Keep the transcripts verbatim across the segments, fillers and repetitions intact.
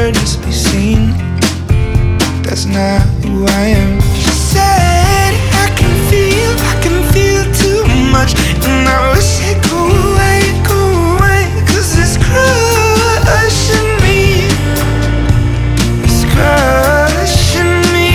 heard, just be seen. That's not who I am. She said I can feel, I can feel too much, and I wish it go away, go away, 'cause it's crushing me, it's crushing me.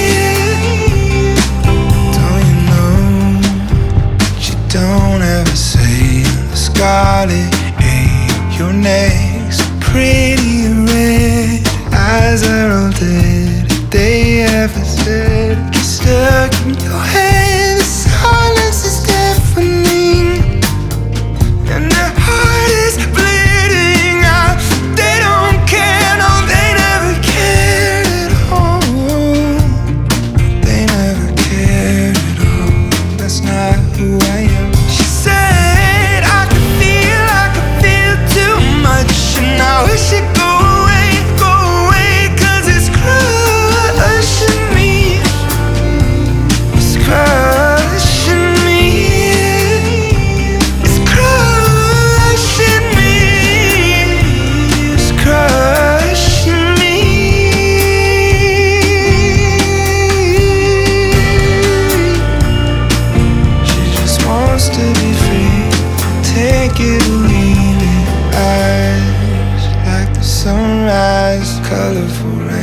Don't you know that you don't ever say the scarlet ain't your next pretty red eyes are all dead. They ever said get stuck in your head. The silence is deafening, and their heart is bleeding out. They don't care, no, they never cared at all. They never cared at all. That's not who I am. She said I could feel, I could feel too much, and I wish it go away, go away, 'cause it's crushing me, it's crushing me, it's crushing me, it's crushing me. She just wants to be free, take it or leave it. Eyes like the sunrise, colorful rain.